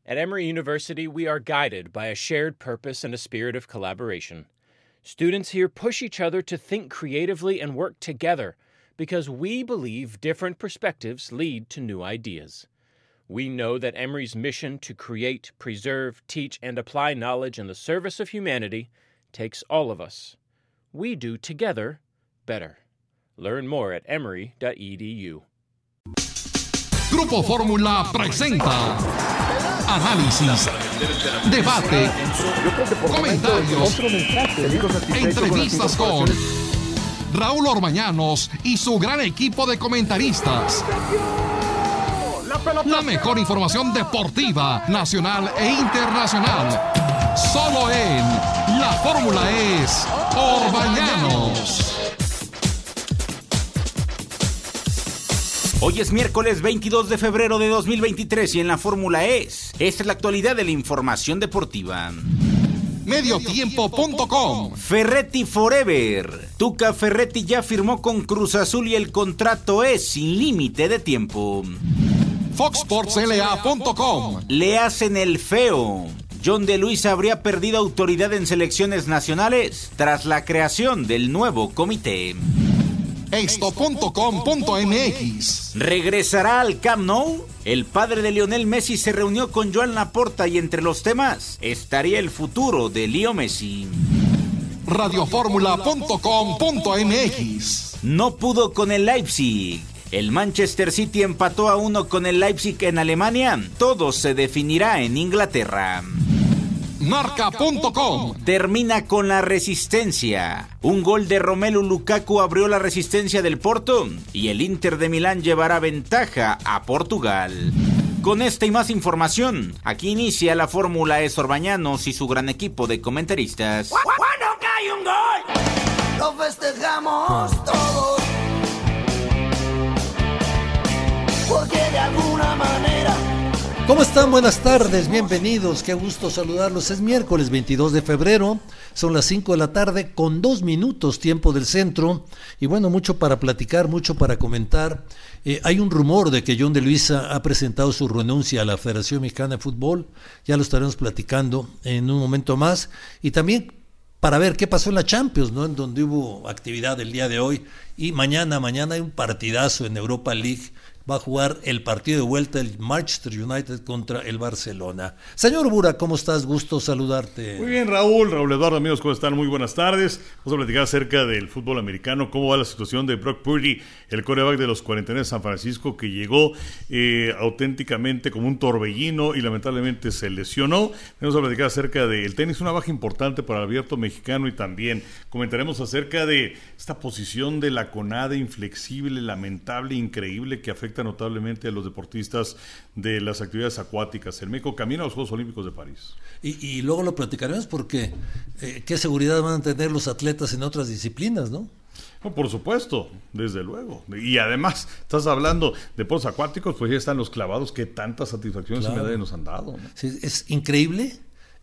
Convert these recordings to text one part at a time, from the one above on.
At Emory University, we are guided by a shared purpose and a spirit of collaboration. Students here push each other to think creatively and work together because we believe different perspectives lead to new ideas. We know that Emory's mission to create, preserve, teach, and apply knowledge in the service of humanity takes all of us. We do together better. Learn more at emory.edu. Grupo Fórmula presenta análisis, debate, comentarios, entrevistas con Raúl Orbañanos y su gran equipo de comentaristas. La mejor información deportiva, nacional e internacional. Solo en La Fórmula es Orbañanos. Hoy es miércoles 22 de febrero de 2023 y en la Fórmula esta es la actualidad de la información deportiva. Mediotiempo.com. Ferretti Forever. Tuca Ferretti ya firmó con Cruz Azul y el contrato es sin límite de tiempo. FoxSportsLA.com. Le hacen el feo. John de Luis habría perdido autoridad en selecciones nacionales tras la creación del nuevo comité. Esto.com.mx. ¿Regresará al Camp Nou? El padre de Lionel Messi se reunió con Joan Laporta y entre los temas estaría el futuro de Leo Messi. Radioformula.com.mx. No pudo con el Leipzig. El Manchester City empató a 1 con el Leipzig en Alemania. Todo se definirá en Inglaterra. Marca.com. Termina con la resistencia. Un gol de Romelu Lukaku abrió la resistencia del Porto y el Inter de Milán llevará ventaja a Portugal. Con esta y más información, aquí inicia la Fórmula es Orbañanos y su gran equipo de comentaristas. Cuando cae un gol, lo festejamos todos, porque de alguna manera. ¿Cómo están? Buenas tardes, bienvenidos, qué gusto saludarlos. Es miércoles 22 de febrero, son las 5 de la tarde con 2 minutos tiempo del centro y bueno, mucho para platicar, mucho para comentar. Hay un rumor de que John de Luisa ha presentado su renuncia a la Federación Mexicana de Fútbol, ya lo estaremos platicando en un momento más y también para ver qué pasó en la Champions, ¿no? En donde hubo actividad el día de hoy y mañana hay un partidazo en Europa League. Va a jugar el partido de vuelta el Manchester United contra el Barcelona. Señor Bura, ¿cómo estás? Gusto saludarte. Muy bien, Raúl Eduardo, amigos, ¿cómo están? Muy buenas tardes. Vamos a platicar acerca del fútbol americano, cómo va la situación de Brock Purdy, el quarterback de los 49 de San Francisco, que llegó auténticamente como un torbellino y lamentablemente se lesionó. Vamos a platicar acerca del tenis, una baja importante para el abierto mexicano, y también comentaremos acerca de esta posición de la CONADE inflexible, lamentable, increíble, que afecta notablemente a los deportistas de las actividades acuáticas. El México camina a los Juegos Olímpicos de París. Y luego lo platicaremos porque qué seguridad van a tener los atletas en otras disciplinas, ¿no? No, por supuesto, desde luego. Y además, estás hablando de deportes acuáticos, pues ya están los clavados que tantas satisfacciones y medallas nos han dado, ¿no? Sí, es increíble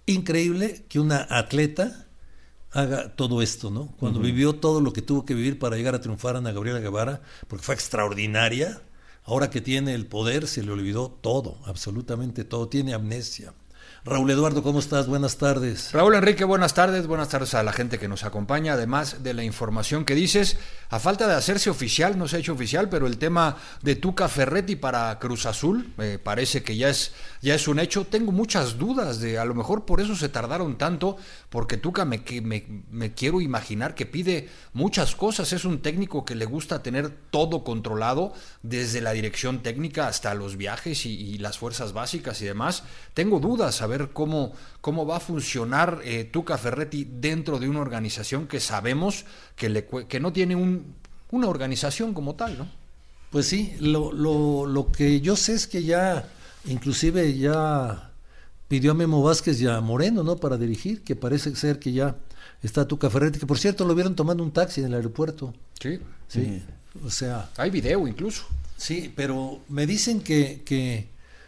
que una atleta haga todo esto, ¿no? Cuando vivió todo lo que tuvo que vivir para llegar a triunfar Ana Gabriela Guevara, porque fue extraordinaria. Ahora que tiene el poder, se le olvidó todo, absolutamente todo, tiene amnesia. Raúl Eduardo, ¿cómo estás? Buenas tardes. Raúl Enrique, buenas tardes a la gente que nos acompaña, además de la información que dices, a falta de hacerse oficial, no se ha hecho oficial, pero el tema de Tuca Ferretti para Cruz Azul, parece que ya es un hecho. Tengo muchas dudas de, a lo mejor por eso se tardaron tanto, porque Tuca me quiero imaginar que pide muchas cosas, es un técnico que le gusta tener todo controlado, desde la dirección técnica hasta los viajes y las fuerzas básicas y demás. Tengo dudas a ver cómo va a funcionar Tuca Ferretti dentro de una organización que sabemos que no tiene una organización como tal, ¿no? Pues sí, lo que yo sé es que inclusive ya pidió a Memo Vázquez y a Moreno, ¿no? Para dirigir, que parece ser que ya está Tuca Ferretti, que por cierto lo vieron tomando un taxi en el aeropuerto. Sí. O sea, hay video incluso. Sí, pero me dicen que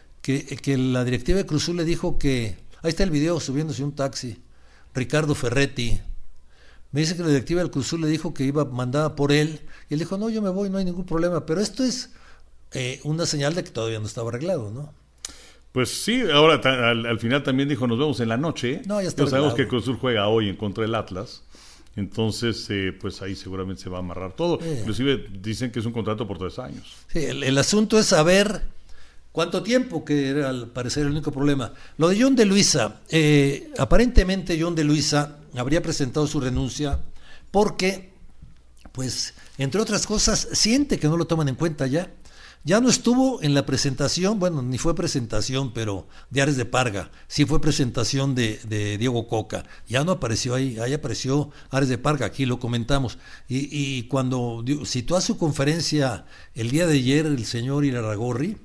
la directiva de Cruz Azul le dijo que, ahí está el video subiéndose un taxi, Ricardo Ferretti, me dice que la directiva del Cruz Azul le dijo que iba mandada por él, y él dijo, no, yo me voy, no hay ningún problema, pero esto es una señal de que todavía no estaba arreglado, ¿no? Pues sí, ahora al final también dijo, nos vemos en la noche. No, ya está sabemos arreglado. que Cruz Azul juega hoy en contra del Atlas. Entonces, pues ahí seguramente se va a amarrar todo. Inclusive dicen que es un contrato por 3 años. Sí, el asunto es saber cuánto tiempo, que era al parecer el único problema. Lo de John de Luisa, aparentemente John de Luisa habría presentado su renuncia porque, pues, entre otras cosas, siente que no lo toman en cuenta ya. Ya no estuvo en la presentación, bueno, ni fue presentación, pero de Ares de Parga, sí fue presentación de Diego Coca, ya no apareció ahí apareció Ares de Parga, aquí lo comentamos, y cuando citó a su conferencia el día de ayer el señor Irarrágorri,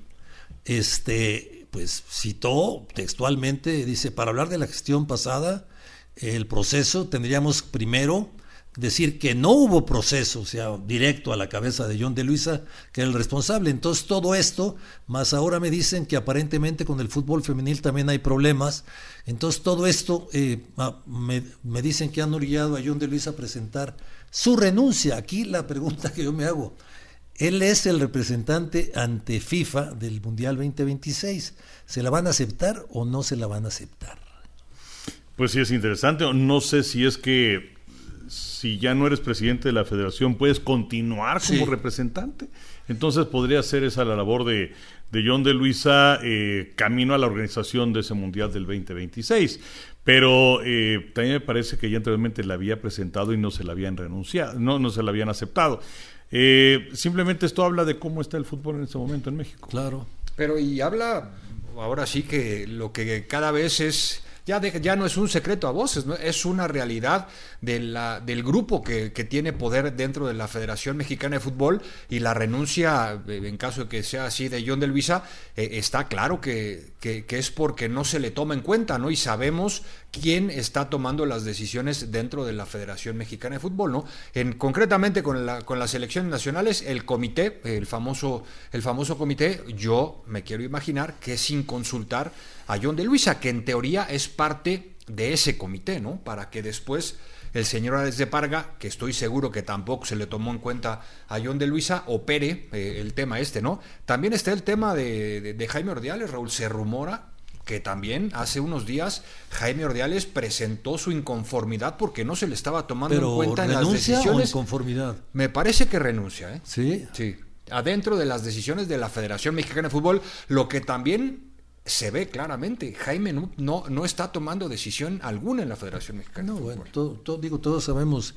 pues citó textualmente, dice, para hablar de la gestión pasada, el proceso, tendríamos primero decir que no hubo proceso, o sea, directo a la cabeza de John de Luisa, que era el responsable. Entonces todo esto, más ahora me dicen que aparentemente con el fútbol femenil también hay problemas, entonces todo esto me dicen que han orillado a John de Luisa a presentar su renuncia. Aquí la pregunta que yo me hago, él es el representante ante FIFA del Mundial 2026, ¿se la van a aceptar o no se la van a aceptar? Pues sí, es interesante, no sé si es que si ya no eres presidente de la federación, puedes continuar como representante. Entonces podría ser esa la labor de John de Luisa camino a la organización de ese Mundial del 2026. Pero también me parece que ya anteriormente la había presentado y no se la habían renunciado, no se la habían aceptado. Simplemente esto habla de cómo está el fútbol en este momento en México. Claro. Pero y habla, ahora sí que lo que cada vez es... Ya no es un secreto a voces, ¿no? Es una realidad del grupo que tiene poder dentro de la Federación Mexicana de Fútbol, y la renuncia, en caso de que sea así, de John de Luisa, está claro que es porque no se le toma en cuenta, ¿no? Y sabemos quién está tomando las decisiones dentro de la Federación Mexicana de Fútbol, ¿no? Concretamente con las selecciones nacionales, el comité, el famoso comité, yo me quiero imaginar que sin consultar a John de Luisa, que en teoría es parte de ese comité, ¿no? Para que después el señor Ares de Parga, que estoy seguro que tampoco se le tomó en cuenta a John de Luisa, opere el tema ¿no? También está el tema de Jaime Ordiales, Raúl, se rumora que también hace unos días Jaime Ordiales presentó su inconformidad porque no se le estaba tomando en cuenta en las decisiones. ¿Renuncia o inconformidad? Me parece que renuncia, ¿eh? Sí. Sí. Adentro de las decisiones de la Federación Mexicana de Fútbol, lo que también se ve claramente, Jaime no está tomando decisión alguna en la Federación Mexicana de Fútbol. Bueno, todos sabemos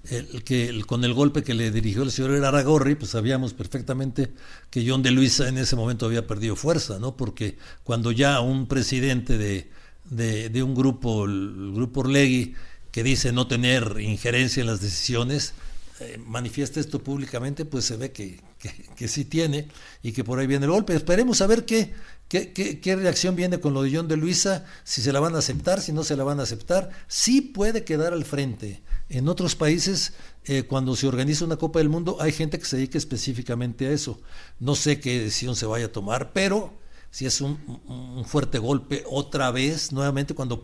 con el golpe que le dirigió el señor Irarrágorri, pues sabíamos perfectamente que John de Luisa en ese momento había perdido fuerza, ¿no? Porque cuando ya un presidente de un grupo, el grupo Orlegui, que dice no tener injerencia en las decisiones, manifiesta esto públicamente, pues se ve que sí tiene, y que por ahí viene el golpe. Esperemos a ver qué reacción viene con lo de John de Luisa, si se la van a aceptar, si no se la van a aceptar. Sí puede quedar al frente. En otros países, cuando se organiza una Copa del Mundo, hay gente que se dedica específicamente a eso. No sé qué decisión se vaya a tomar, pero si es un fuerte golpe otra vez, nuevamente, cuando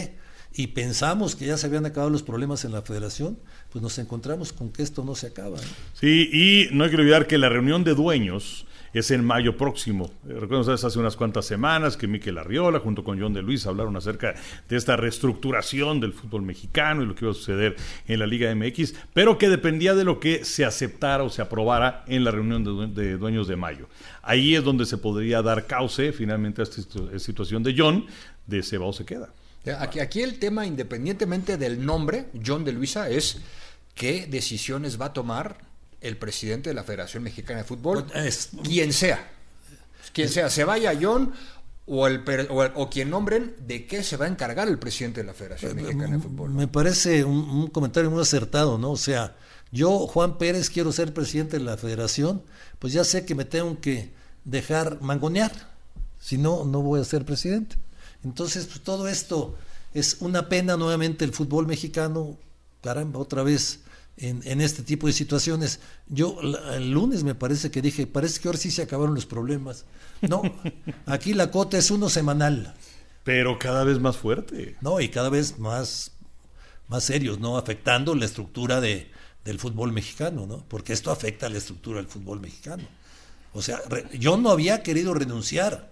pensamos que ya se habían acabado los problemas en la federación, pues nos encontramos con que esto no se acaba, ¿no? Sí, y no hay que olvidar que la reunión de dueños es en mayo próximo. Recuerden ustedes hace unas cuantas semanas que Mikel Arriola junto con John de Luisa hablaron acerca de esta reestructuración del fútbol mexicano y lo que iba a suceder en la Liga MX, pero que dependía de lo que se aceptara o se aprobara en la reunión de dueños de mayo. Ahí es donde se podría dar cauce finalmente a esta situación de John, de se va o se queda. Aquí el tema, independientemente del nombre, John de Luisa, es qué decisiones va a tomar el presidente de la Federación Mexicana de Fútbol, quien sea, se vaya John o quien nombren, de qué se va a encargar el presidente de la Federación Mexicana de Fútbol. Me parece un comentario muy acertado, ¿no? O sea, yo, Juan Pérez, quiero ser presidente de la Federación, pues ya sé que me tengo que dejar mangonear, si no, no voy a ser presidente. Entonces, pues todo esto es una pena. Nuevamente el fútbol mexicano, caramba, otra vez en este tipo de situaciones. Yo el lunes me parece que dije, parece que ahora sí se acabaron los problemas. No, aquí la cota es 1 semanal. Pero cada vez más fuerte. No, y cada vez más serios, ¿no? Afectando la estructura del fútbol mexicano, ¿no? Porque esto afecta a la estructura del fútbol mexicano. O sea, yo no había querido renunciar,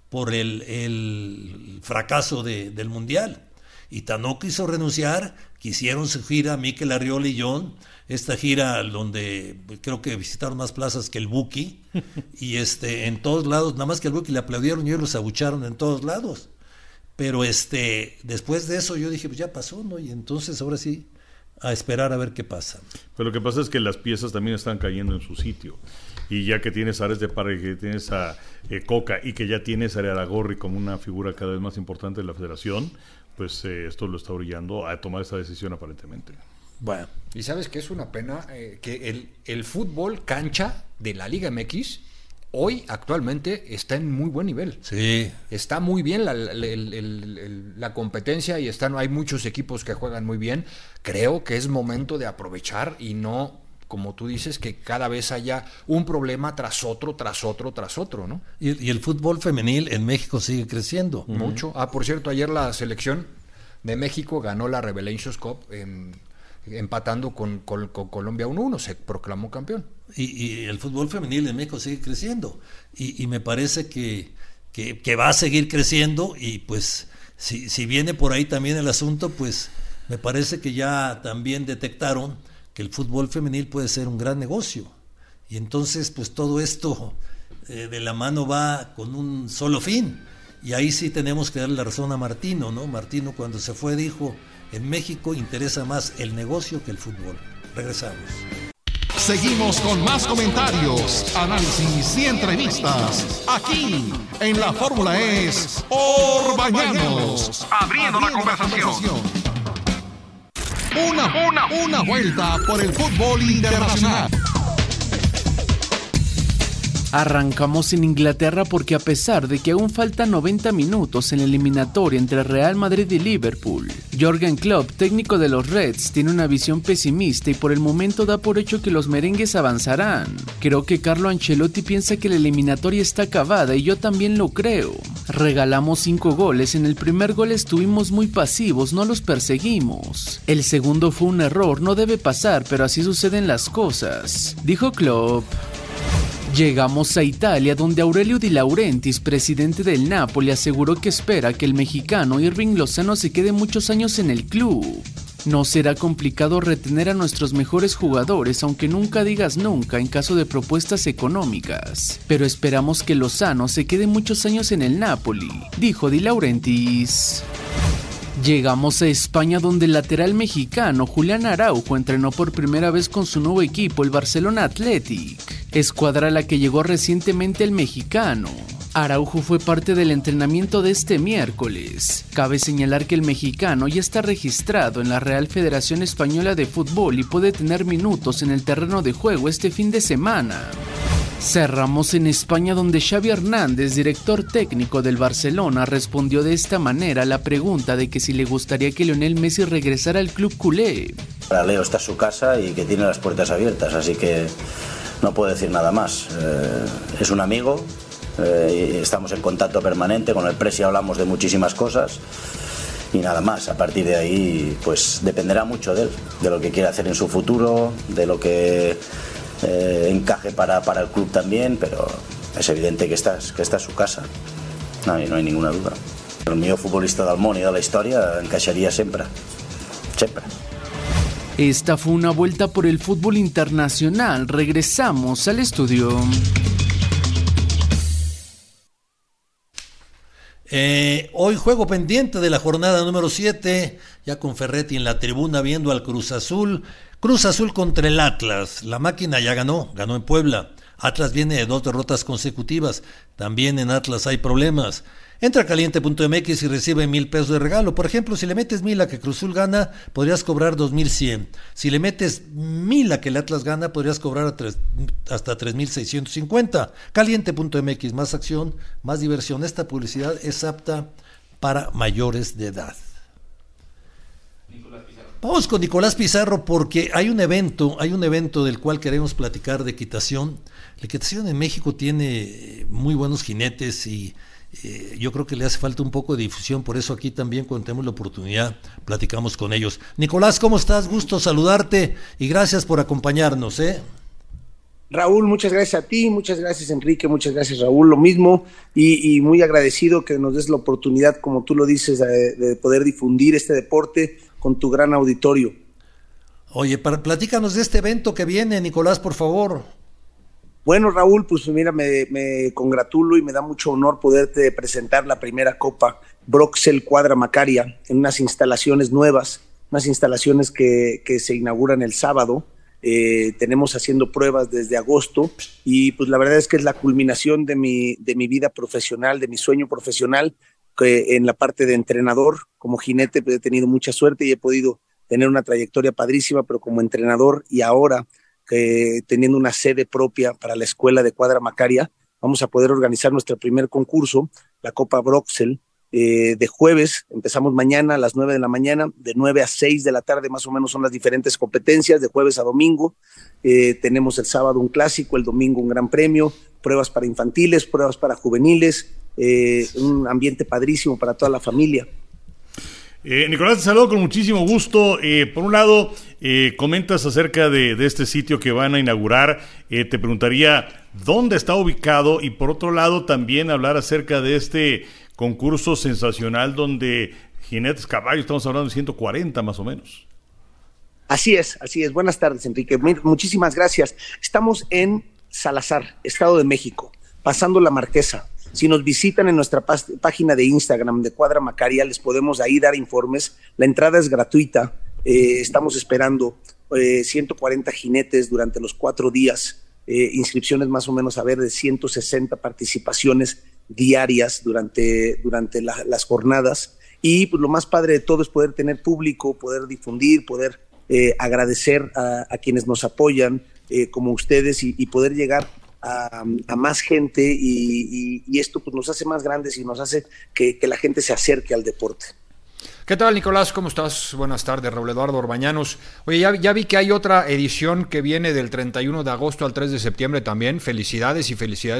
por el fracaso del Mundial. Y no quiso renunciar, quisieron su gira, Mikel Arriola y John, esta gira donde creo que visitaron más plazas que el Buki, y en todos lados, nada más que el Buki le aplaudieron y ellos los abucharon en todos lados. Pero después de eso yo dije, pues ya pasó, ¿no? Y entonces ahora sí, a esperar a ver qué pasa. Pero lo que pasa es que las piezas también están cayendo en su sitio. Y ya que tienes a Ares de Parga, que tienes a Coca y que ya tienes a Aragorri como una figura cada vez más importante de la federación, pues esto lo está orillando a tomar esta decisión aparentemente. Bueno, y sabes que es una pena que el fútbol cancha de la Liga MX hoy actualmente está en muy buen nivel. Sí. Está muy bien la competencia y hay muchos equipos que juegan muy bien. Creo que es momento de aprovechar y no, como tú dices, que cada vez haya un problema tras otro, ¿no? Y el fútbol femenil en México sigue creciendo. Mucho. Por cierto, ayer la selección de México ganó la Revelations Cup empatando con Colombia 1-1, se proclamó campeón. Y el fútbol femenil en México sigue creciendo. Y me parece que va a seguir creciendo, y pues si viene por ahí también el asunto, pues me parece que ya también detectaron que el fútbol femenil puede ser un gran negocio, y entonces pues todo esto de la mano va con un solo fin, y ahí sí tenemos que darle la razón a Martino, ¿no? Martino cuando se fue dijo, en México interesa más el negocio que el fútbol. Regresamos. Seguimos con más comentarios, análisis y entrevistas aquí en La Fórmula es Orbañanos, abriendo la conversación. Una vuelta por el fútbol internacional. Arrancamos en Inglaterra porque a pesar de que aún faltan 90 minutos en la eliminatoria entre Real Madrid y Liverpool, Jürgen Klopp, técnico de los Reds, tiene una visión pesimista y por el momento da por hecho que los merengues avanzarán. Creo que Carlo Ancelotti piensa que la eliminatoria está acabada y yo también lo creo. Regalamos 5 goles, en el primer gol estuvimos muy pasivos, no los perseguimos. El segundo fue un error, no debe pasar, pero así suceden las cosas, dijo Klopp. Llegamos a Italia, donde Aurelio Di Laurentiis, presidente del Napoli, aseguró que espera que el mexicano Irving Lozano se quede muchos años en el club. No será complicado retener a nuestros mejores jugadores, aunque nunca digas nunca en caso de propuestas económicas. Pero esperamos que Lozano se quede muchos años en el Napoli, dijo Di Laurentiis. Llegamos a España, donde el lateral mexicano Julián Araujo entrenó por primera vez con su nuevo equipo, el Barcelona Athletic, escuadra a la que llegó recientemente el mexicano. Araujo fue parte del entrenamiento de este miércoles. Cabe señalar que el mexicano ya está registrado en la Real Federación Española de Fútbol y puede tener minutos en el terreno de juego este fin de semana. Cerramos en España, donde Xavi Hernández, director técnico del Barcelona, respondió de esta manera a la pregunta de que si le gustaría que Lionel Messi regresara al club culé. Para Leo está en su casa y que tiene las puertas abiertas, así que no puedo decir nada más. Es un amigo, estamos en contacto permanente, con el Presi hablamos de muchísimas cosas y nada más. A partir de ahí pues dependerá mucho de él, de lo que quiera hacer en su futuro, de lo que encaje para el club también, pero es evidente que esta es su casa, no hay ninguna duda. El mío futbolista del món y de la historia encaixaria sempre. Esta fue una vuelta por el fútbol internacional. Regresamos al estudio. Hoy juego pendiente de la jornada número 7, ya con Ferretti en la tribuna viendo al Cruz Azul contra el Atlas. La máquina ya ganó en Puebla. Atlas viene de 2 derrotas consecutivas, también en Atlas hay problemas. Entra a caliente.mx y recibe 1,000 pesos de regalo. Por ejemplo, si le metes 1,000 a que Cruz Azul gana, podrías cobrar 2,100. Si le metes 1,000 a que el Atlas gana, podrías cobrar hasta 3,650. Caliente.mx, más acción, más diversión. Esta publicidad es apta para mayores de edad. Vamos con Nicolás Pizarro porque hay un evento del cual queremos platicar de equitación. La equitación en México tiene muy buenos jinetes y yo creo que le hace falta un poco de difusión, por eso aquí también cuando tenemos la oportunidad platicamos con ellos. Nicolás, ¿cómo estás? Gusto saludarte y gracias por acompañarnos. Raúl, muchas gracias a ti, muchas gracias Enrique, muchas gracias Raúl, lo mismo, y muy agradecido que nos des la oportunidad, como tú lo dices, de poder difundir este deporte con tu gran auditorio. Oye, platícanos de este evento que viene, Nicolás, por favor. Bueno, Raúl, pues mira, me congratulo y me da mucho honor poderte presentar la primera Copa Broxel Cuadra Macaria en unas instalaciones nuevas, unas instalaciones que se inauguran el sábado. Tenemos haciendo pruebas desde agosto y pues la verdad es que es la culminación de mi vida profesional, de mi sueño profesional, que en la parte de entrenador. Como jinete pues, he tenido mucha suerte y he podido tener una trayectoria padrísima, pero como entrenador y ahora teniendo una sede propia para la escuela de Cuadra Macaria, vamos a poder organizar nuestro primer concurso, la Copa Broxel, de jueves. Empezamos mañana a las 9 de la mañana, de 9 a 6 de la tarde más o menos son las diferentes competencias, de jueves a domingo. Tenemos el sábado un clásico, el domingo un gran premio, pruebas para infantiles, pruebas para juveniles, un ambiente padrísimo para toda la familia. Nicolás, te saludo con muchísimo gusto. Por un lado, comentas acerca de este sitio que van a inaugurar. Te preguntaría dónde está ubicado y por otro lado también hablar acerca de este concurso sensacional donde jinetes, caballos, estamos hablando de 140 más o menos. Así es. Buenas tardes, Enrique. Muchísimas gracias. Estamos en Salazar, Estado de México, pasando la Marquesa. Si nos visitan en nuestra página de Instagram de Cuadra Macaria, les podemos ahí dar informes. La entrada es gratuita. Estamos esperando 140 jinetes durante los 4 días. Inscripciones más o menos de 160 participaciones diarias durante las jornadas. Y pues, lo más padre de todo es poder tener público, poder difundir, poder agradecer a quienes nos apoyan, como ustedes, y poder llegar a más gente y esto pues nos hace más grandes y nos hace que la gente se acerque al deporte. ¿Qué tal, Nicolás? ¿Cómo estás? Buenas tardes, Raúl Eduardo Orbañanos. Oye, ya vi que hay otra edición que viene del 31 de agosto al 3 de septiembre también. Felicidades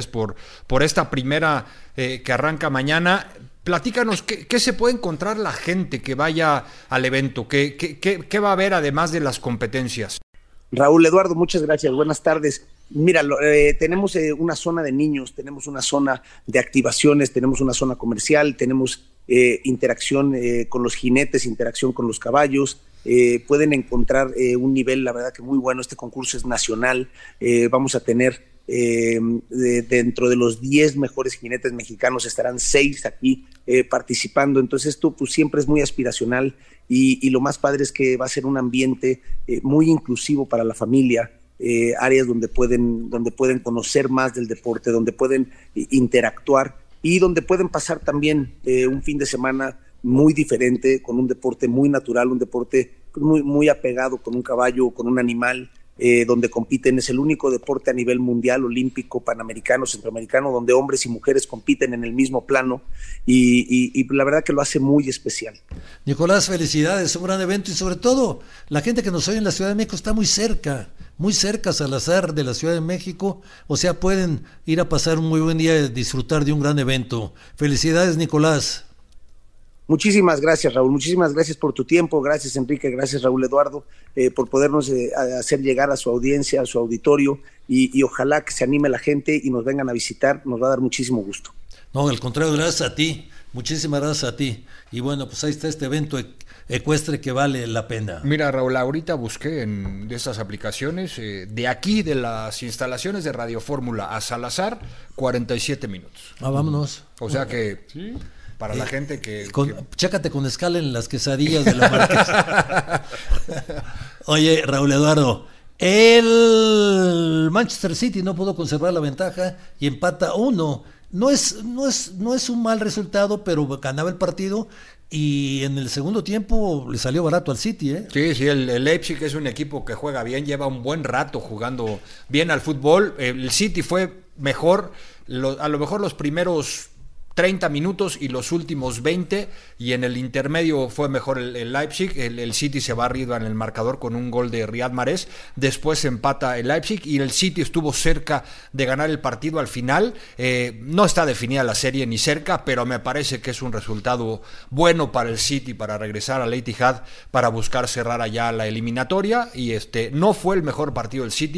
por esta primera que arranca mañana. Platícanos, ¿qué se puede encontrar la gente que vaya al evento? ¿Qué va a haber además de las competencias? Raúl Eduardo, muchas gracias, buenas tardes. Mira, tenemos una zona de niños, tenemos una zona de activaciones, tenemos una zona comercial, tenemos interacción con los jinetes, interacción con los caballos. Pueden encontrar un nivel, la verdad que muy bueno. Este concurso es nacional. Vamos a tener dentro de los 10 mejores jinetes mexicanos, estarán 6 aquí participando. Entonces esto pues siempre es muy aspiracional y lo más padre es que va a ser un ambiente muy inclusivo para la familia. Áreas donde pueden conocer más del deporte, donde pueden interactuar y donde pueden pasar también un fin de semana muy diferente, con un deporte muy natural, un deporte muy, muy apegado con un caballo, con un animal, donde compiten. Es el único deporte a nivel mundial, olímpico, panamericano, centroamericano, donde hombres y mujeres compiten en el mismo plano y la verdad que lo hace muy especial. Nicolás, felicidades, un gran evento y sobre todo la gente que nos oye en la Ciudad de México está muy cerca Salazar de la Ciudad de México, o sea, pueden ir a pasar un muy buen día y disfrutar de un gran evento. Felicidades, Nicolás. Muchísimas gracias, Raúl, muchísimas gracias por tu tiempo, gracias Enrique, gracias Raúl Eduardo, por podernos hacer llegar a su audiencia, a su auditorio y ojalá que se anime la gente y nos vengan a visitar, nos va a dar muchísimo gusto. No, al contrario, gracias a ti, muchísimas gracias a ti. Y bueno, pues ahí está este evento ecuestre que vale la pena. Mira, Raúl, ahorita busqué de esas aplicaciones, de aquí, de las instalaciones de Radio Fórmula a Salazar, 47 minutos. Vámonos. O sea que... ¿sí? Para la gente Chécate con escala en las quesadillas de la Marquesa. Oye, Raúl Eduardo, el Manchester City no pudo conservar la ventaja y empata 1. No es un mal resultado, pero ganaba el partido y en el segundo tiempo le salió barato al City, ¿eh? Sí, el Leipzig es un equipo que juega bien, lleva un buen rato jugando bien al fútbol. El City fue mejor, a lo mejor los primeros 30 minutos y los últimos 20, y en el intermedio fue mejor el Leipzig. El City se va arriba en el marcador con un gol de Riyad Mahrez, después empata el Leipzig y el City estuvo cerca de ganar el partido al final. No está definida la serie ni cerca, pero me parece que es un resultado bueno para el City para regresar al Etihad para buscar cerrar allá la eliminatoria y no fue el mejor partido del City,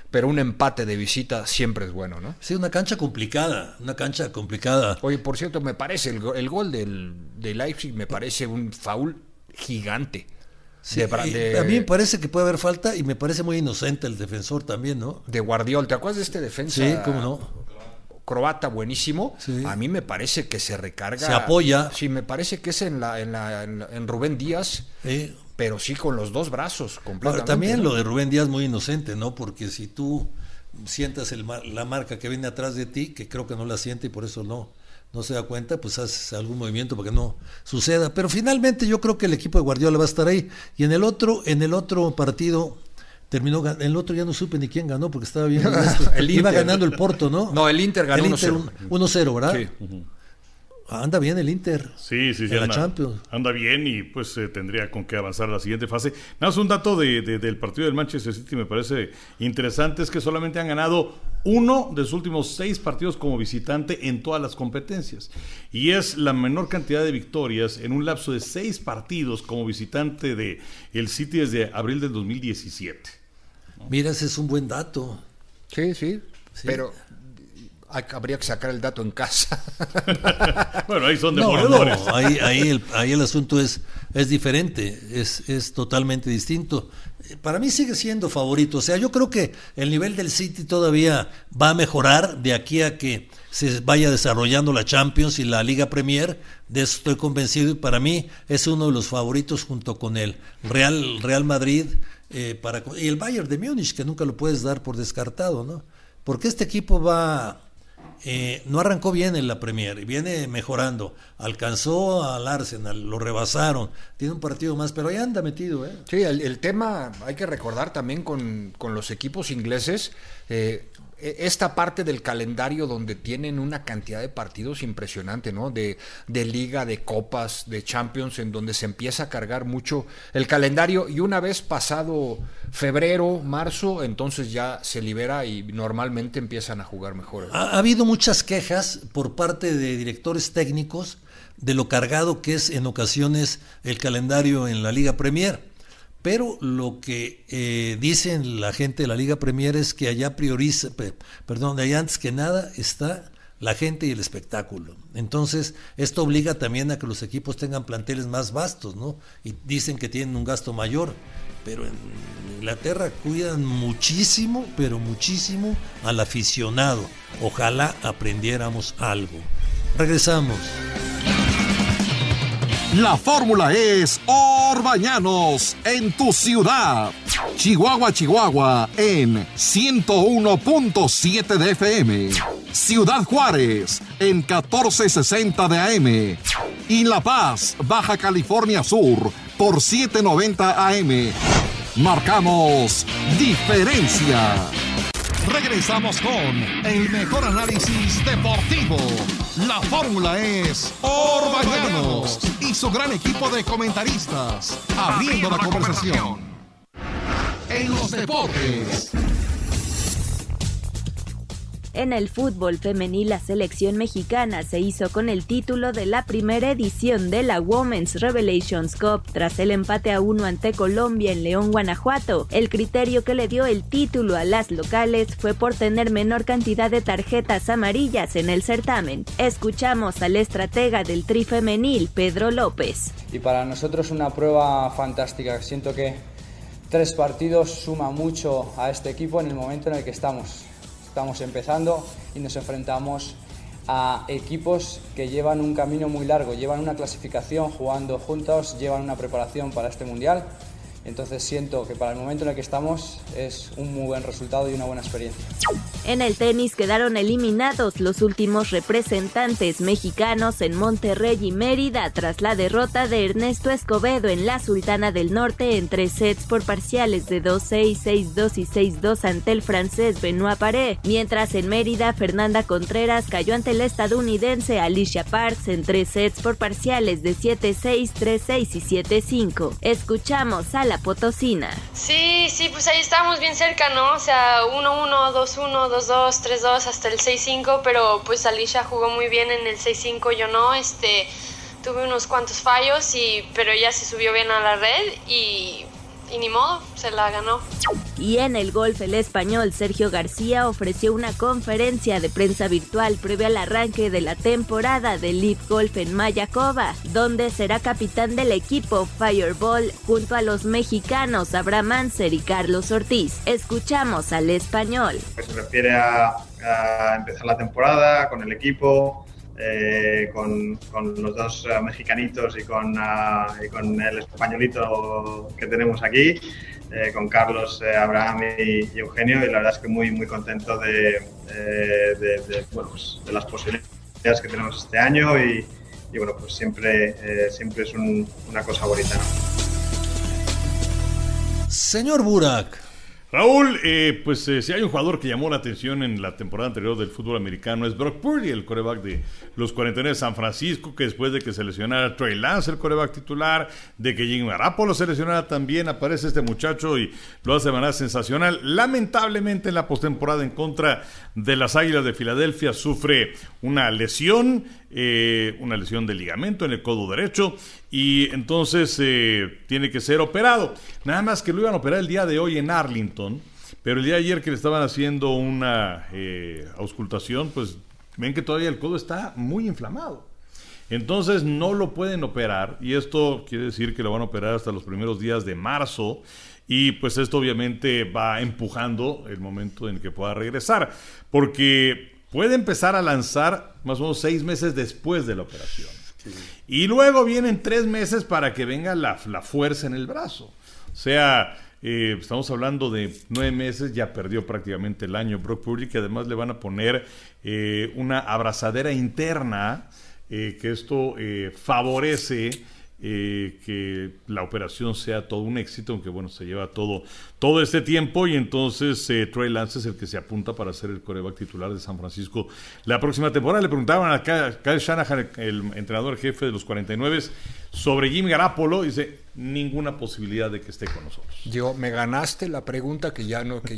pero un empate de visita siempre es bueno, ¿no? Sí, una cancha complicada. Oye, por cierto, me parece el gol de Leipzig me parece un foul gigante. Sí, a mí me parece que puede haber falta y me parece muy inocente el defensor también, ¿no? De Guardiola, ¿te acuerdas de este defensa? Sí, cómo no. Croata buenísimo. Sí. A mí me parece que se recarga. Se apoya. Sí, me parece que es en Rubén Díaz. Sí. Pero sí con los dos brazos completamente. Ahora, también, ¿no? lo de Rubén Díaz muy inocente, ¿no? Porque si tú sientas la marca que viene atrás de ti, que creo que no la siente y por eso no se da cuenta, pues haces algún movimiento para que no suceda. Pero finalmente yo creo que el equipo de Guardiola va a estar ahí. Y en el otro partido terminó, el otro ya no supe ni quién ganó porque estaba viendo esto. Iba ganando el Porto, ¿no? No, el Inter ganó 1-0. 1-0, ¿verdad? Sí. Uh-huh. Anda bien el Inter. Sí, en la Champions. Anda bien y pues tendría con qué avanzar a la siguiente fase. Nada más un dato del partido del Manchester City me parece interesante, es que solamente han ganado 1 de sus últimos 6 partidos como visitante en todas las competencias. Y es la menor cantidad de victorias en un lapso de 6 partidos como visitante de el City desde abril del 2017. ¿No? Mira, ese es un buen dato. Sí. Pero habría que sacar el dato en casa. Bueno, ahí son demoledores. No, ahí el asunto es diferente, es totalmente distinto. Para mí sigue siendo favorito. O sea, yo creo que el nivel del City todavía va a mejorar de aquí a que se vaya desarrollando la Champions y la Liga Premier. De eso estoy convencido y para mí es uno de los favoritos junto con el Real Madrid y el Bayern de Múnich, que nunca lo puedes dar por descartado, ¿no? Porque este equipo no arrancó bien en la Premier y viene mejorando. Alcanzó al Arsenal, lo rebasaron, tiene un partido más, pero ahí anda metido. Sí, el tema hay que recordar también con los equipos ingleses, esta parte del calendario donde tienen una cantidad de partidos impresionante, ¿no? De liga, de copas, de Champions, en donde se empieza a cargar mucho el calendario y una vez pasado febrero, marzo, entonces ya se libera y normalmente empiezan a jugar mejor. Ha habido muchas quejas por parte de directores técnicos de lo cargado que es en ocasiones el calendario en la Liga Premier. Pero lo que dicen la gente de la Liga Premier es que allá allá antes que nada está la gente y el espectáculo. Entonces, esto obliga también a que los equipos tengan planteles más vastos, ¿no? Y dicen que tienen un gasto mayor, pero en Inglaterra cuidan muchísimo, pero muchísimo al aficionado. Ojalá aprendiéramos algo. Regresamos. La fórmula es Orbañanos en tu ciudad. Chihuahua, Chihuahua en 101.7 de FM. Ciudad Juárez en 1460 de AM. Y La Paz, Baja California Sur por 790 AM. Marcamos diferencia. Regresamos con el mejor análisis deportivo. La fórmula es Orbañanos y su gran equipo de comentaristas, abriendo la conversación. En los deportes. En el fútbol femenil, la selección mexicana se hizo con el título de la primera edición de la Women's Revelations Cup tras el empate a 1 ante Colombia en León, Guanajuato. El criterio que le dio el título a las locales fue por tener menor cantidad de tarjetas amarillas en el certamen. Escuchamos al estratega del Tri femenil, Pedro López. Y para nosotros una prueba fantástica. Siento que 3 partidos suma mucho a este equipo en el momento en el que estamos. Estamos empezando y nos enfrentamos a equipos que llevan un camino muy largo, llevan una clasificación jugando juntos, llevan una preparación para este mundial. Entonces siento que para el momento en el que estamos es un muy buen resultado y una buena experiencia. En el tenis quedaron eliminados los últimos representantes mexicanos en Monterrey y Mérida tras la derrota de Ernesto Escobedo en la Sultana del Norte en 3 sets por parciales de 2-6, 6-2 y 6-2 ante el francés Benoit Paire, mientras en Mérida Fernanda Contreras cayó ante la estadounidense Alicia Parks en 3 sets por parciales de 7-6, 3-6 y 7-5. Escuchamos a la potosina. Sí, pues ahí estábamos bien cerca, ¿no? O sea, 1-1, 2-1, 2-2, 3-2 hasta el 6-5, pero pues Alicia jugó muy bien en el 6-5, yo no, tuve unos cuantos fallos, pero ella se subió bien a la red y ni modo, se la ganó. Y en el golf, el español Sergio García ofreció una conferencia de prensa virtual previo al arranque de la temporada de Live Golf en Mayakoba, donde será capitán del equipo Fireball junto a los mexicanos Abraham Anser y Carlos Ortiz. Escuchamos al español. Se refiere a empezar la temporada con el equipo, con los dos mexicanitos y con el españolito que tenemos aquí, con Carlos, Abraham y Eugenio, y la verdad es que muy muy contento de las posibilidades que tenemos este año y bueno, pues siempre es una cosa bonita, ¿no? Señor Burak. Raúl, si hay un jugador que llamó la atención en la temporada anterior del fútbol americano es Brock Purdy, el quarterback de los 49 de San Francisco, que después de que se lesionara Trey Lance, el quarterback titular, de que Jimmy Garoppolo se lesionara también, aparece este muchacho y lo hace de manera sensacional. Lamentablemente en la postemporada en contra de las Águilas de Filadelfia sufre una lesión de ligamento en el codo derecho y entonces tiene que ser operado. Nada más que lo iban a operar el día de hoy en Arlington, pero el día de ayer que le estaban haciendo una auscultación, pues ven que todavía el codo está muy inflamado. Entonces no lo pueden operar y esto quiere decir que lo van a operar hasta los primeros días de marzo y pues esto obviamente va empujando el momento en que pueda regresar, porque puede empezar a lanzar más o menos 6 meses después de la operación. Sí. Y luego vienen 3 meses para que venga la fuerza en el brazo. O sea, estamos hablando de 9 meses, ya perdió prácticamente el año Brock Purdy, que además le van a poner una abrazadera interna, que esto favorece que la operación sea todo un éxito, aunque bueno, se lleva todo este tiempo y entonces Trey Lance es el que se apunta para ser el quarterback titular de San Francisco la próxima temporada. Le preguntaban a Kyle Shanahan, el entrenador jefe de los 49, sobre Jimmy Garoppolo, dice, ninguna posibilidad de que esté con nosotros. Me ganaste la pregunta que ya me...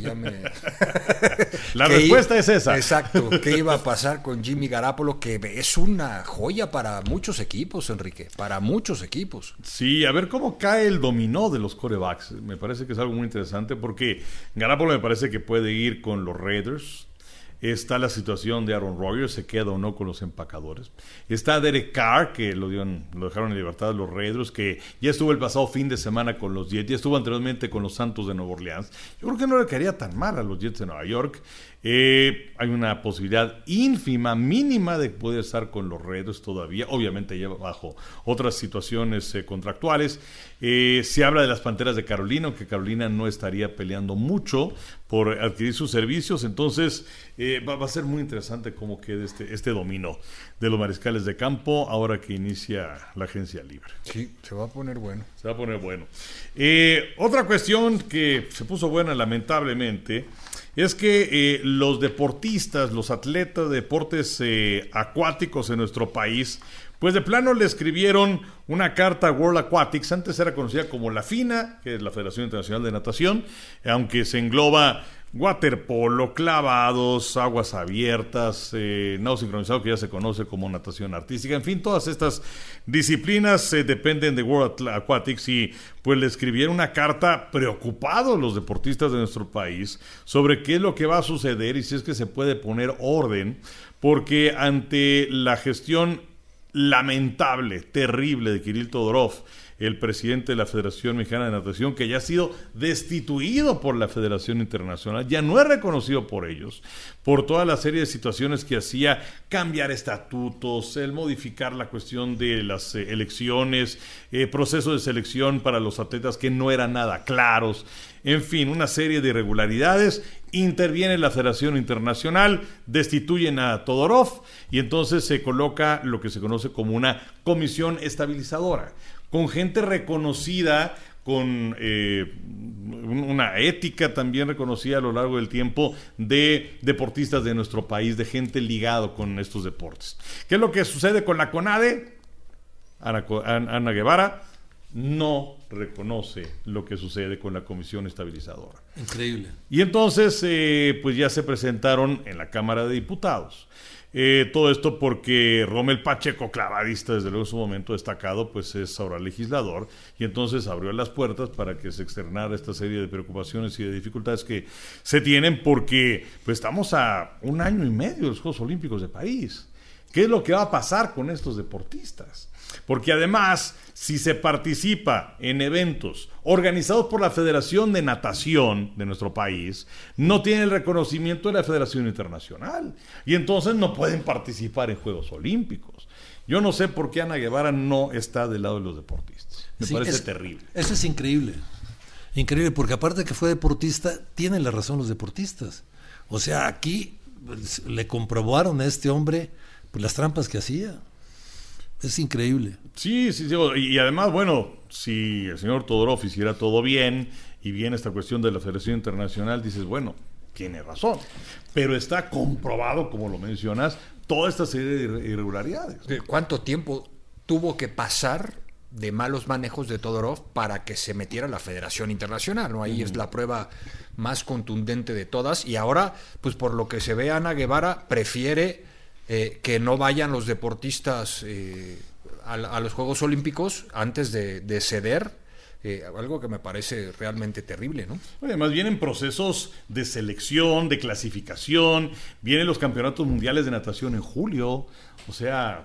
La respuesta es esa. Exacto, ¿qué iba a pasar con Jimmy Garoppolo? Que es una joya para muchos equipos, Enrique, para muchos equipos. Sí, a ver cómo cae el dominó de los quarterbacks. Me parece que es algo muy interesante porque Garoppolo me parece que puede ir con los Raiders. Está la situación de Aaron Rodgers, se queda o no con los empacadores. Está Derek Carr, que lo dejaron en libertad los Raiders, que ya estuvo el pasado fin de semana con los Jets, ya estuvo anteriormente con los Santos de Nueva Orleans. Yo creo que no le caería tan mal a los Jets de Nueva York. Hay una posibilidad ínfima, mínima, de poder estar con los Raiders todavía, obviamente ya bajo otras situaciones contractuales. Se habla de las Panteras de Carolina, aunque Carolina no estaría peleando mucho por adquirir sus servicios, entonces va a ser muy interesante cómo quede este dominó de los mariscales de campo ahora que inicia la agencia libre. Sí, se va a poner bueno. Se va a poner bueno. Otra cuestión que se puso buena lamentablemente es que los deportistas, los atletas de deportes acuáticos en nuestro país, pues de plano le escribieron una carta a World Aquatics. Antes era conocida como la FINA, que es la Federación Internacional de Natación, aunque se engloba waterpolo, clavados, aguas abiertas, nado sincronizado, que ya se conoce como natación artística. En fin, todas estas disciplinas dependen de World Aquatics y pues le escribieron una carta preocupados los deportistas de nuestro país sobre qué es lo que va a suceder y si es que se puede poner orden, porque ante la gestión lamentable, terrible de Kirill Todorov, el presidente de la Federación Mexicana de Natación, que ya ha sido destituido por la Federación Internacional, ya no es reconocido por ellos, por toda la serie de situaciones que hacía, cambiar estatutos, el modificar la cuestión de las elecciones, procesos de selección para los atletas que no eran nada claros, en fin, una serie de irregularidades. Interviene la Federación Internacional, destituyen a Todorov y entonces se coloca lo que se conoce como una comisión estabilizadora, con gente reconocida, con una ética también reconocida a lo largo del tiempo de deportistas de nuestro país, de gente ligado con estos deportes. ¿Qué es lo que sucede con la CONADE? Ana Guevara no reconoce lo que sucede con la comisión estabilizadora. Increíble. Y entonces, pues ya se presentaron en la Cámara de Diputados. Todo esto porque Rommel Pacheco, clavadista desde luego en su momento destacado, pues es ahora legislador, y entonces abrió las puertas para que se externara esta serie de preocupaciones y de dificultades que se tienen, porque pues estamos a 1 año y medio de los Juegos Olímpicos de París. ¿Qué es lo que va a pasar con estos deportistas? Porque además, si se participa en eventos organizados por la Federación de Natación de nuestro país, no tienen el reconocimiento de la Federación Internacional, y entonces no pueden participar en Juegos Olímpicos. Yo no sé por qué Ana Guevara no está del lado de los deportistas. Me parece terrible. Eso es increíble. Increíble, porque aparte de que fue deportista, tienen la razón los deportistas. O sea, aquí le comprobaron a este hombre pues, las trampas que hacía. Es increíble. Sí, y además, bueno, si el señor Todorov hiciera todo bien, y bien esta cuestión de la Federación Internacional, dices, bueno, tiene razón. Pero está comprobado, como lo mencionas, toda esta serie de irregularidades. ¿Cuánto tiempo tuvo que pasar de malos manejos de Todorov para que se metiera la Federación Internacional? ¿No? Ahí es la prueba más contundente de todas. Y ahora, pues por lo que se ve, Ana Guevara prefiere que no vayan los deportistas a los Juegos Olímpicos antes de ceder, algo que me parece realmente terrible, ¿no? Además vienen procesos de selección, de clasificación, vienen los campeonatos mundiales de natación en julio, o sea,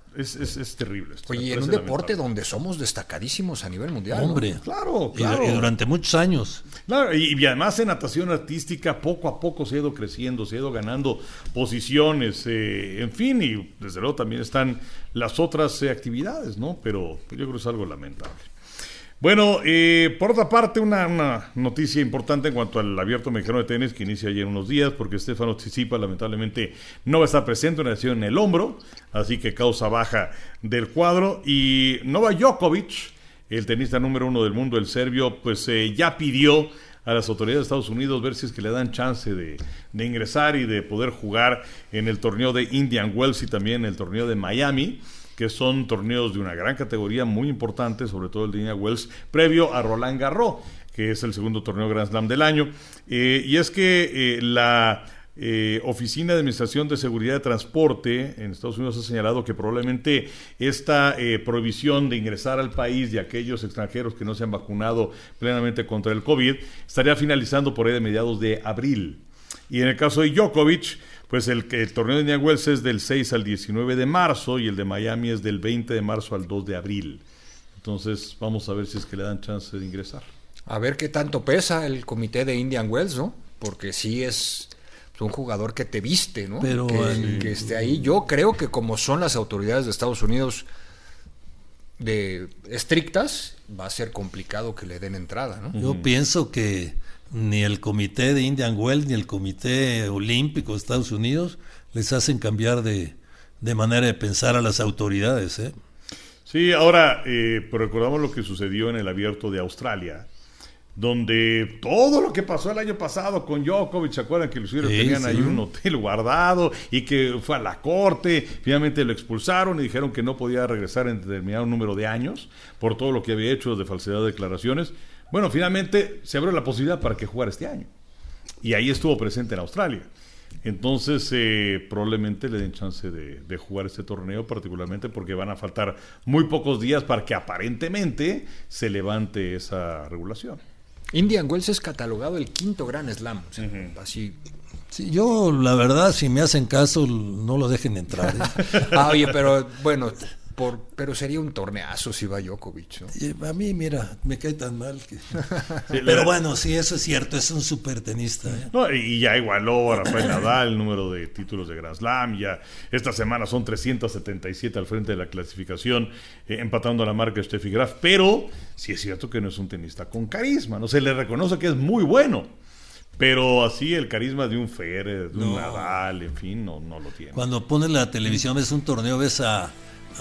es terrible esto. Oye, en un deporte donde somos destacadísimos a nivel mundial. Hombre, ¿no? Claro. Y durante muchos años. Claro, y además en natación artística poco a poco se ha ido creciendo, se ha ido ganando posiciones, en fin, y desde luego también están las otras actividades, ¿no? Pero yo creo que es algo lamentable. Bueno, por otra parte, una noticia importante en cuanto al Abierto Mexicano de Tenis que inicia ayer unos días, porque Stefano Tsitsipas lamentablemente no va a estar presente, una lesión en el hombro, así que causa baja del cuadro. Y Novak Djokovic, el tenista número 1 del mundo, el serbio, pues ya pidió a las autoridades de Estados Unidos ver si es que le dan chance de ingresar y de poder jugar en el torneo de Indian Wells y también el torneo de Miami, que son torneos de una gran categoría muy importante, sobre todo el de Indian Wells, previo a Roland Garros, que es el segundo torneo Grand Slam del año. Y es que la Oficina de Administración de Seguridad de Transporte en Estados Unidos ha señalado que probablemente esta prohibición de ingresar al país de aquellos extranjeros que no se han vacunado plenamente contra el COVID estaría finalizando por ahí de mediados de abril. Y en el caso de Djokovic, pues el torneo de Indian Wells es del 6 al 19 de marzo y el de Miami es del 20 de marzo al 2 de abril. Entonces vamos a ver si es que le dan chance de ingresar. A ver qué tanto pesa el comité de Indian Wells, ¿no? Porque sí es un jugador que te viste, ¿no? Pero que esté ahí. Yo creo que como son las autoridades de Estados Unidos de estrictas, va a ser complicado que le den entrada, ¿no? Yo pienso que ni el comité de Indian Wells ni el comité olímpico de Estados Unidos les hacen cambiar de manera de pensar a las autoridades, ¿eh? Sí, ahora pues recordamos lo que sucedió en el Abierto de Australia, donde todo lo que pasó el año pasado con Djokovic, ¿se acuerdan que los tenían ahí un hotel guardado y que fue a la corte? Finalmente lo expulsaron y dijeron que no podía regresar en determinado número de años por todo lo que había hecho de falsedad de declaraciones. Bueno, finalmente se abrió la posibilidad para que jugara este año. Y ahí estuvo presente en Australia. Entonces, probablemente le den chance de jugar este torneo, particularmente porque van a faltar muy pocos días para que aparentemente se levante esa regulación. Indian Wells es catalogado el 5º Grand Slam. O sea, así. Sí, yo, la verdad, si me hacen caso, no lo dejen entrar, ¿eh? Oye, pero bueno, pero sería un torneazo si va Djokovic, ¿no? A mí, mira, me cae tan mal que... Pero bueno, sí, eso es cierto, es un súper tenista, ¿eh? No, y ya igualó a Rafael Nadal el número de títulos de Grand Slam. Ya esta semana son 377 al frente de la clasificación, empatando a la marca Steffi Graf. Pero sí es cierto que no es un tenista con carisma, no se le reconoce que es muy bueno, pero así el carisma de un Federer, de un Nadal, en fin, no lo tiene. Cuando pones la televisión, ves un torneo, ves a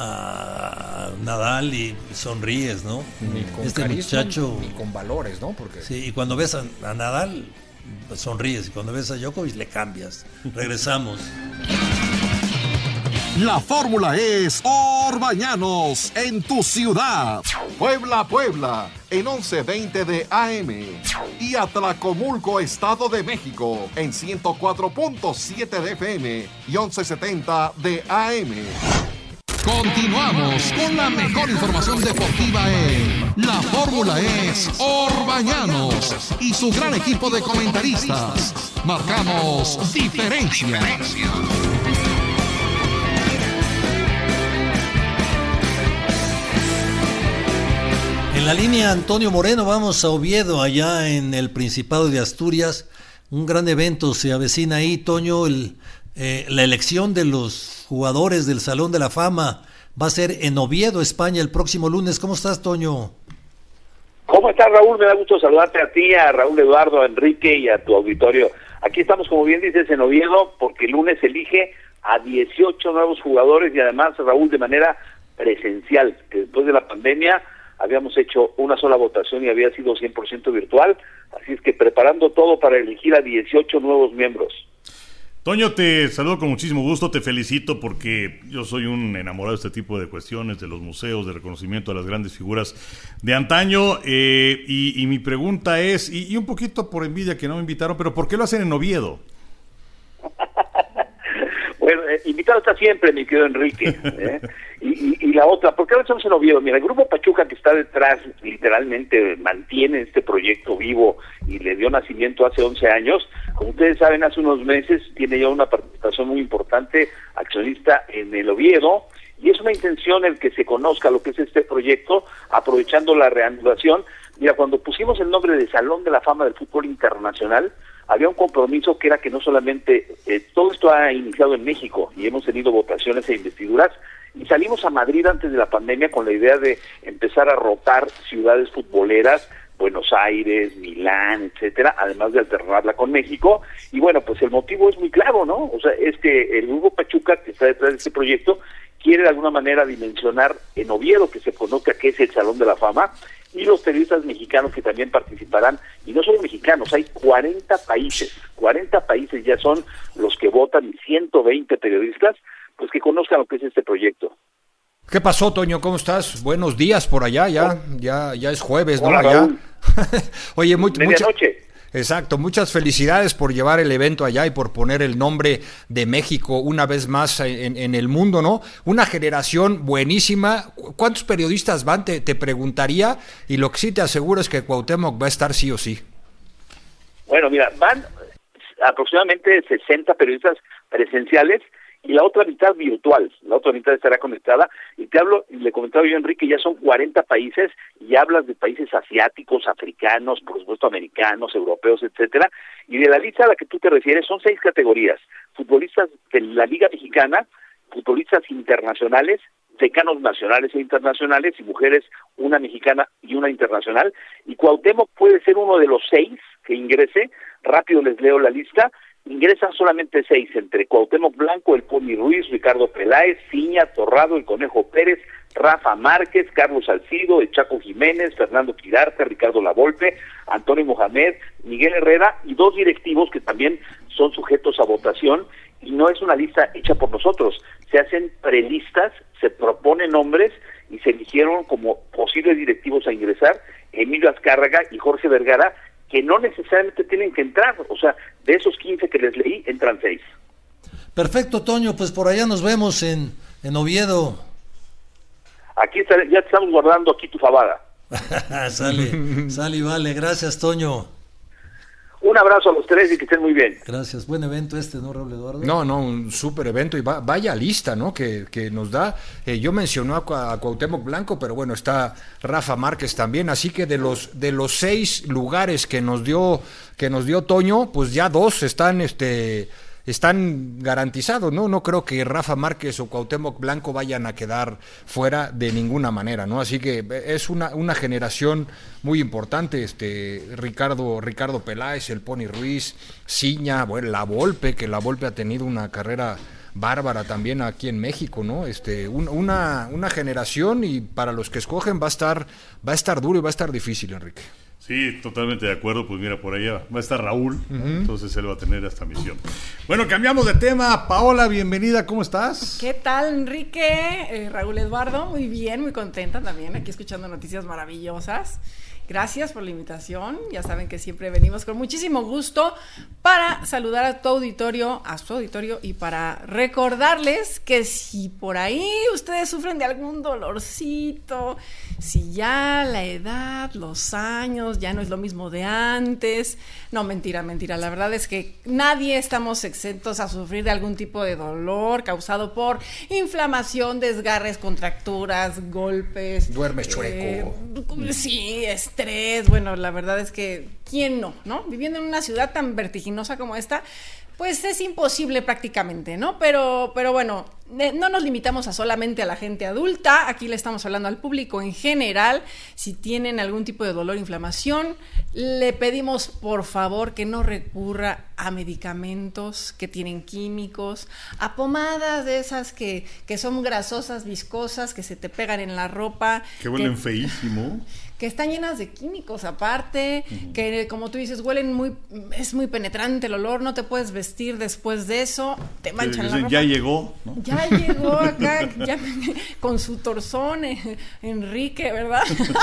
Nadal y sonríes, ¿no? Ni con este carisma, muchacho, ni con valores, ¿no? Porque... Sí, y cuando ves a Nadal sonríes, y cuando ves a Djokovic le cambias. Regresamos. La fórmula es Orbañanos en tu ciudad. Puebla, en 1120 de AM. Y Atlacomulco, Estado de México, en 104.7 de FM y 1170 de AM. Continuamos con la mejor información deportiva en La Fórmula es Orbañanos y su gran equipo de comentaristas. Marcamos diferencia. En la línea Antonio Moreno, vamos a Oviedo, allá en el Principado de Asturias. Un gran evento se avecina ahí, Toño. La elección de los jugadores del Salón de la Fama va a ser en Oviedo, España, el próximo lunes. ¿Cómo estás, Toño? ¿Cómo estás, Raúl? Me da gusto saludarte a ti, a Raúl Eduardo, a Enrique y a tu auditorio. Aquí estamos, como bien dices, en Oviedo, porque el lunes elige a 18 nuevos jugadores y además, Raúl, de manera presencial, que después de la pandemia habíamos hecho una sola votación y había sido 100% virtual, así es que preparando todo para elegir a 18 nuevos miembros. Toño, te saludo con muchísimo gusto, te felicito porque yo soy un enamorado de este tipo de cuestiones, de los museos, de reconocimiento a las grandes figuras de antaño, y mi pregunta es, y un poquito por envidia que no me invitaron, pero ¿por qué lo hacen en Oviedo? Bueno, invitado está siempre, mi querido Enrique. Y la otra, ¿por qué lo hacemos en Oviedo? Mira, el Grupo Pachuca, que está detrás, literalmente mantiene este proyecto vivo y le dio nacimiento hace 11 años. Como ustedes saben, hace unos meses tiene ya una participación muy importante accionista en el Oviedo, y es una intención el que se conozca lo que es este proyecto, aprovechando la reanudación. Mira, cuando pusimos el nombre de Salón de la Fama del Fútbol Internacional, había un compromiso que era que no solamente, todo esto ha iniciado en México y hemos tenido votaciones e investiduras, y salimos a Madrid antes de la pandemia con la idea de empezar a rotar ciudades futboleras, Buenos Aires, Milán, etcétera, además de alternarla con México. Y bueno, pues el motivo es muy claro, ¿no? O sea, es que el Grupo Pachuca, que está detrás de este proyecto, quiere de alguna manera dimensionar en Oviedo, que se conozca qué es el Salón de la Fama, y los periodistas mexicanos que también participarán, y no solo mexicanos, hay 40 países ya son los que votan, y 120 periodistas, pues que conozcan lo que es este proyecto. ¿Qué pasó, Toño? ¿Cómo estás? Buenos días por allá, ya es jueves, ¿no? Hola, allá. Oye, medianoche. Exacto, muchas felicidades por llevar el evento allá y por poner el nombre de México una vez más en el mundo, ¿no? Una generación buenísima. ¿Cuántos periodistas van? Te preguntaría, y lo que sí te aseguro es que Cuauhtémoc va a estar sí o sí. Bueno, mira, van aproximadamente 60 periodistas presenciales y la otra mitad virtual, la otra mitad estará conectada, y te hablo, y le comentaba yo a Enrique, ya son 40 países, y hablas de países asiáticos, africanos, por supuesto americanos, europeos, etcétera, y de la lista a la que tú te refieres son 6 categorías: futbolistas de la Liga Mexicana, futbolistas internacionales, decanos nacionales e internacionales, y mujeres, una mexicana y una internacional, y Cuauhtémoc puede ser uno de los 6 que ingrese. Rápido les leo la lista. Ingresan solamente 6, entre Cuauhtémoc Blanco, el Pony Ruiz, Ricardo Peláez, Ciña, Torrado, el Conejo Pérez, Rafa Márquez, Carlos Salcido, el Chaco Jiménez, Fernando Quirarte, Ricardo Lavolpe, Antonio Mohamed, Miguel Herrera, y 2 directivos que también son sujetos a votación, y no es una lista hecha por nosotros, se hacen prelistas, se proponen nombres y se eligieron como posibles directivos a ingresar Emilio Azcárraga y Jorge Vergara, que no necesariamente tienen que entrar, o sea, de esos 15 que les leí, entran 6. Perfecto, Toño, pues por allá nos vemos en Oviedo. Aquí ya te estamos guardando aquí tu fabada. Sale y vale, gracias, Toño. Un abrazo a los 3 y que estén muy bien. Gracias, buen evento ¿no, Raúl Eduardo? No, un súper evento, y vaya lista, ¿no? Que nos da. Yo mencioné a Cuauhtémoc Blanco, pero bueno, está Rafa Márquez también, así que de los 6 lugares que nos dio Toño, pues ya 2 están garantizados, ¿no? No creo que Rafa Márquez o Cuauhtémoc Blanco vayan a quedar fuera de ninguna manera, ¿no? Así que es una generación muy importante, Ricardo Peláez, el Pony Ruiz, Ciña, bueno, Lavolpe, que Lavolpe ha tenido una carrera bárbara también aquí en México, ¿no? Una generación, y para los que escogen va a estar duro y va a estar difícil, Enrique. Sí, totalmente de acuerdo. Pues mira, por allá va a estar Raúl, entonces él va a tener esta misión. Bueno, cambiamos de tema. Paola, bienvenida, ¿cómo estás? ¿Qué tal, Enrique? Raúl Eduardo, muy bien, muy contenta también, aquí escuchando noticias maravillosas. Gracias por la invitación. Ya saben que siempre venimos con muchísimo gusto para saludar a su auditorio y para recordarles que si por ahí ustedes sufren de algún dolorcito, si ya la edad, los años, ya no es lo mismo de antes. No, mentira. La verdad es que nadie estamos exentos a sufrir de algún tipo de dolor causado por inflamación, desgarres, contracturas, golpes. Duermes chueco. Sí, estrés. Bueno, la verdad es que ¿quién no? Viviendo en una ciudad tan vertiginosa como esta, pues es imposible prácticamente, ¿no? Pero bueno, no nos limitamos a solamente a la gente adulta, aquí le estamos hablando al público en general. Si tienen algún tipo de dolor o inflamación, le pedimos por favor que no recurra a medicamentos que tienen químicos, a pomadas de esas que son grasosas, viscosas, que se te pegan en la ropa. Que huelen feísimo. Que están llenas de químicos aparte, que como tú dices, es muy penetrante el olor, no te puedes vestir después de eso, te manchan la ropa. Ya llegó, ¿no? Ya llegó acá, con su torzón, Enrique, ¿verdad?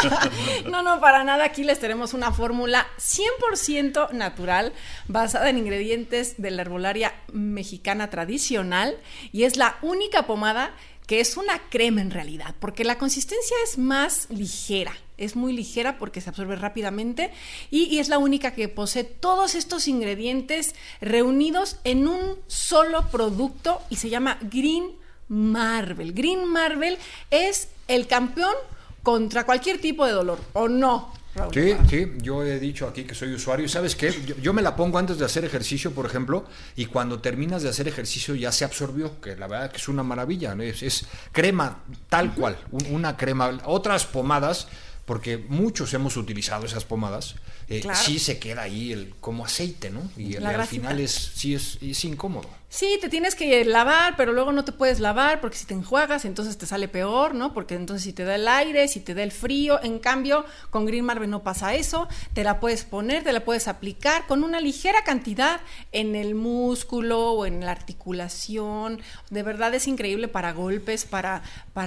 No, para nada, aquí les tenemos una fórmula 100% natural, basada en ingredientes de la herbolaria mexicana tradicional, y es la única pomada que es una crema en realidad, porque la consistencia es más ligera, es muy ligera porque se absorbe rápidamente y es la única que posee todos estos ingredientes reunidos en un solo producto y se llama Green Marvel. Green Marvel es el campeón contra cualquier tipo de dolor, ¿o no, Raúl? Sí, yo he dicho aquí que soy usuario y ¿sabes qué? Yo me la pongo antes de hacer ejercicio, por ejemplo, y cuando terminas de hacer ejercicio ya se absorbió, que la verdad que es una maravilla, ¿no? Es crema tal cual, una crema. Otras pomadas, porque muchos hemos utilizado esas pomadas, claro, sí se queda ahí como aceite, ¿no? Y al final es incómodo. Sí, te tienes que lavar, pero luego no te puedes lavar porque si te enjuagas entonces te sale peor, ¿no? Porque entonces si te da el aire, si te da el frío, en cambio con Green Marvel no pasa eso, te la puedes poner, te la puedes aplicar con una ligera cantidad en el músculo o en la articulación. De verdad es increíble para golpes, para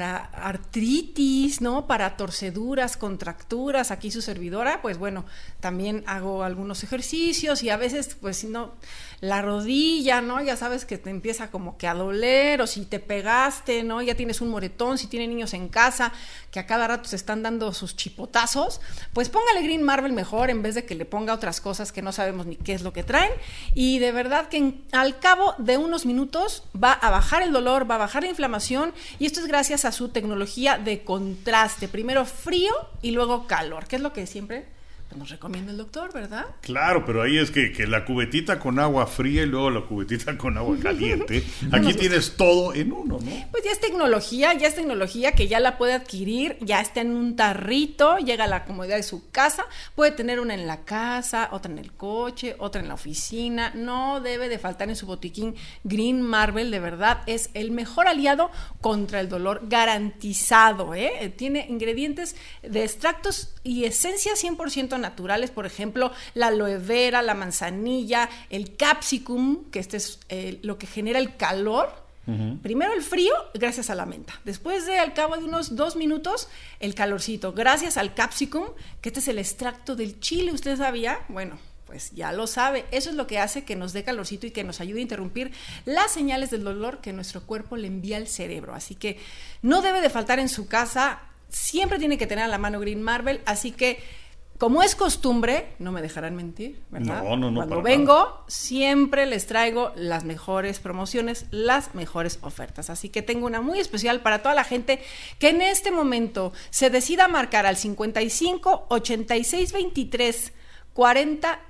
artritis, ¿no? Para torceduras, contracturas. Aquí su servidora, pues bueno, también hago algunos ejercicios y a veces pues si no, la rodilla, ¿no? Ya sabes que te empieza como que a doler, o si te pegaste, ¿no? Ya tienes un moretón, si tienen niños en casa que a cada rato se están dando sus chipotazos, pues póngale Green Marvel mejor en vez de que le ponga otras cosas que no sabemos ni qué es lo que traen, y de verdad que al cabo de unos minutos va a bajar el dolor, va a bajar la inflamación, y esto es gracias a su tecnología de contraste, primero frío y luego calor, que es lo que siempre nos recomienda el doctor, ¿verdad? Claro, pero ahí es que la cubetita con agua fría y luego la cubetita con agua caliente. Aquí tienes todo en uno, ¿no? Pues ya es tecnología que ya la puede adquirir, ya está en un tarrito, llega a la comodidad de su casa, puede tener una en la casa, otra en el coche, otra en la oficina, no debe de faltar en su botiquín. Green Marvel, de verdad, es el mejor aliado contra el dolor, garantizado, ¿eh? Tiene ingredientes de extractos y esencias 100% naturales, por ejemplo, la aloe vera, la manzanilla, el capsicum, que este es lo que genera el calor. Primero el frío, gracias a la menta. Después al cabo de unos 2 minutos, el calorcito, gracias al capsicum, que este es el extracto del chile. ¿Usted sabía? Bueno, pues ya lo sabe. Eso es lo que hace que nos dé calorcito y que nos ayude a interrumpir las señales del dolor que nuestro cuerpo le envía al cerebro. Así que no debe de faltar en su casa. Siempre tiene que tener a la mano Green Marvel. Así que, como es costumbre, no me dejarán mentir, ¿verdad? No. Cuando vengo, siempre les traigo las mejores promociones, las mejores ofertas. Así que tengo una muy especial para toda la gente que en este momento se decida marcar al 55 86 23 40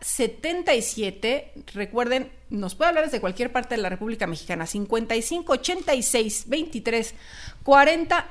77. Recuerden, nos puede hablar desde cualquier parte de la República Mexicana. 55 86 23 40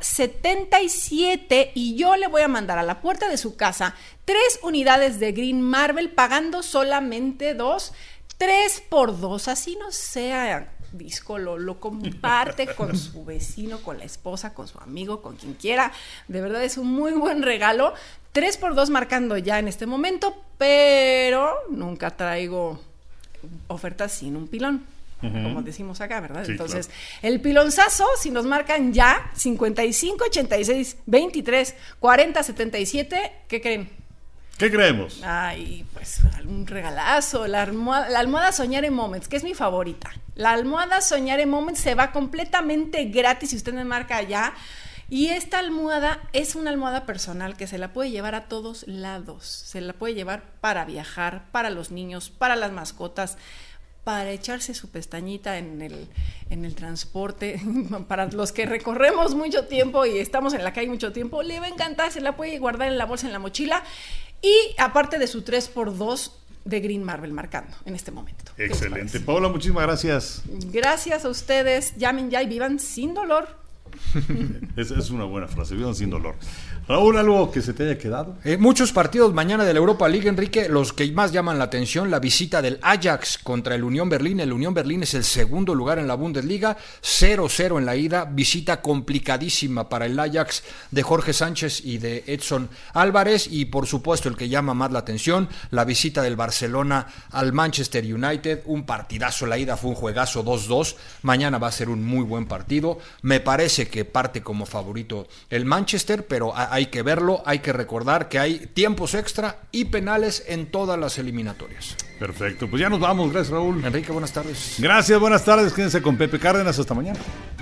77, y yo le voy a mandar a la puerta de su casa 3 unidades de Green Marvel, pagando solamente 2, 3 por 2, así no sea disco, lo comparte con su vecino, con la esposa, con su amigo, con quien quiera. De verdad es un muy buen regalo. 3x2 marcando ya en este momento, pero nunca traigo ofertas sin un pilón. Como decimos acá, ¿verdad? Sí, Entonces, claro. El pilonzazo, si nos marcan ya 55, 86, 23, 40, 77, ¿qué creen? ¿Qué creemos? Ay, pues un regalazo, la almohada Soñare Moments, que es mi favorita. La almohada Soñare Moments se va completamente gratis si usted me marca ya. Y esta almohada es una almohada personal que se la puede llevar a todos lados. Se la puede llevar para viajar, para los niños, para las mascotas, para echarse su pestañita en el transporte, para los que recorremos mucho tiempo y estamos en la calle mucho tiempo, le va a encantar, se la puede guardar en la bolsa, en la mochila, y aparte de su 3x2 de Green Marble marcando en este momento. Excelente. Paola, muchísimas gracias. Gracias a ustedes, llamen ya y vivan sin dolor. Es una buena frase, vivan sin dolor. Raúl, ¿algo que se te haya quedado? Muchos partidos mañana de la Europa League, Enrique. Los que más llaman la atención, la visita del Ajax contra el Unión Berlín. El Unión Berlín es el segundo lugar en la Bundesliga, 0-0 en la ida. Visita complicadísima para el Ajax de Jorge Sánchez y de Edson Álvarez. Y por supuesto el que llama más la atención, la visita del Barcelona al Manchester United. Un partidazo, la ida fue un juegazo 2-2. Mañana va a ser un muy buen partido. Me parece que parte como favorito el Manchester, pero hay que verlo, hay que recordar que hay tiempos extra y penales en todas las eliminatorias. Perfecto, pues ya nos vamos. Gracias, Raúl. Enrique, buenas tardes. Gracias, buenas tardes. Quédense con Pepe Cárdenas. Hasta mañana.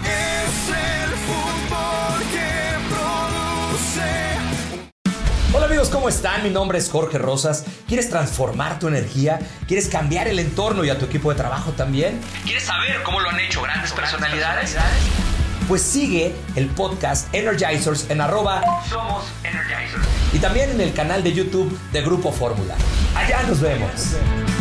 Hola amigos, ¿cómo están? Mi nombre es Jorge Rosas. ¿Quieres transformar tu energía? ¿Quieres cambiar el entorno y a tu equipo de trabajo también? ¿Quieres saber cómo lo han hecho grandes personalidades? Pues sigue el podcast Energizers en @SomosEnergizers y también en el canal de YouTube de Grupo Fórmula. Allá nos vemos.